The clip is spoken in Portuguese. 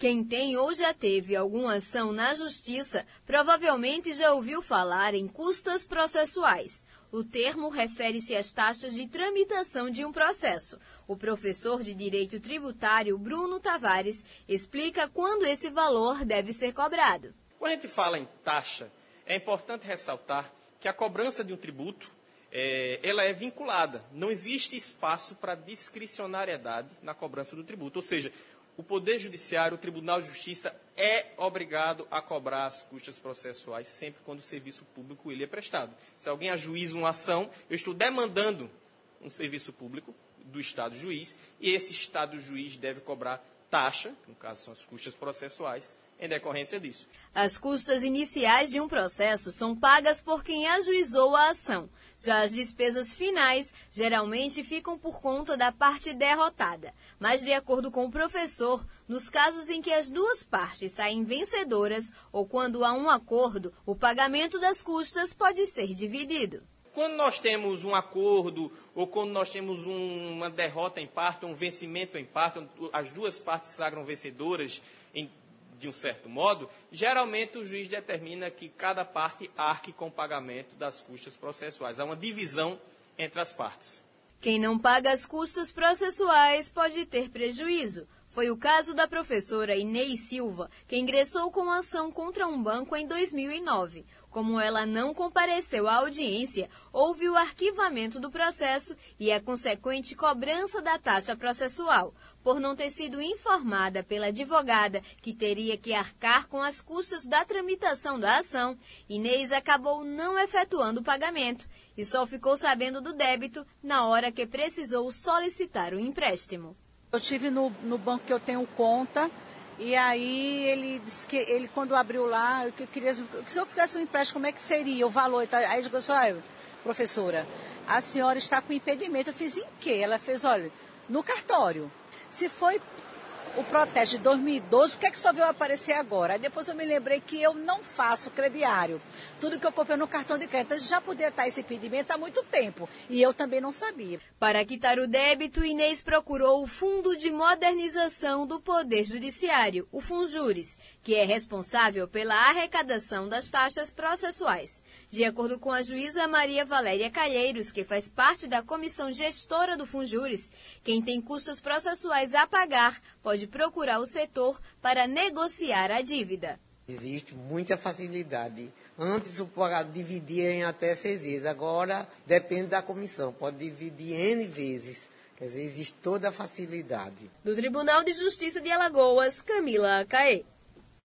Quem tem ou já teve alguma ação na Justiça provavelmente já ouviu falar em custas processuais. O termo refere-se às taxas de tramitação de um processo. O professor de Direito Tributário, Bruno Tavares, explica quando esse valor deve ser cobrado. Quando a gente fala em taxa, é importante ressaltar que a cobrança de um tributo ela é vinculada. Não existe espaço para discricionariedade na cobrança do tributo. Ou seja, o Poder Judiciário, o Tribunal de Justiça, é obrigado a cobrar as custas processuais sempre quando o serviço público ele é prestado. Se alguém ajuiza uma ação, eu estou demandando um serviço público do Estado juiz, e esse Estado juiz deve cobrar taxa, no caso são as custas processuais, em decorrência disso. As custas iniciais de um processo são pagas por quem ajuizou a ação. Já as despesas finais geralmente ficam por conta da parte derrotada. Mas, de acordo com o professor, nos casos em que as duas partes saem vencedoras ou quando há um acordo, o pagamento das custas pode ser dividido. Quando nós temos um acordo ou quando nós temos uma derrota em parte, um vencimento em parte, as duas partes sagram vencedoras de um certo modo, geralmente o juiz determina que cada parte arque com o pagamento das custas processuais. Há uma divisão entre as partes. Quem não paga as custas processuais pode ter prejuízo. Foi o caso da professora Inês Silva, que ingressou com ação contra um banco em 2009. Como ela não compareceu à audiência, houve o arquivamento do processo e a consequente cobrança da taxa processual. Por não ter sido informada pela advogada que teria que arcar com as custas da tramitação da ação, Inês acabou não efetuando o pagamento e só ficou sabendo do débito na hora que precisou solicitar o empréstimo. Eu estive no banco que eu tenho conta. E aí ele disse que ele, quando abriu lá, que queria, que se eu quisesse um empréstimo, como é que seria o valor? Aí ele disse, olha, professora, a senhora está com impedimento. Eu fiz em quê? Ela fez, olha, no cartório. Se foi o protesto de 2012, por que é que só veio aparecer agora? Aí depois eu me lembrei que eu não faço crediário. Tudo que eu comprei no cartão de crédito, já podia estar esse impedimento há muito tempo. E eu também não sabia. Para quitar o débito, Inês procurou o Fundo de Modernização do Poder Judiciário, o Funjuris, que é responsável pela arrecadação das taxas processuais. De acordo com a juíza Maria Valéria Calheiros, que faz parte da comissão gestora do Funjuris, quem tem custas processuais a pagar pode procurar o setor para negociar a dívida. Existe muita facilidade. Antes o pagador dividia em até 6 vezes, agora depende da comissão, pode dividir N vezes. Quer dizer, existe toda a facilidade. Do Tribunal de Justiça de Alagoas, Camila Caê.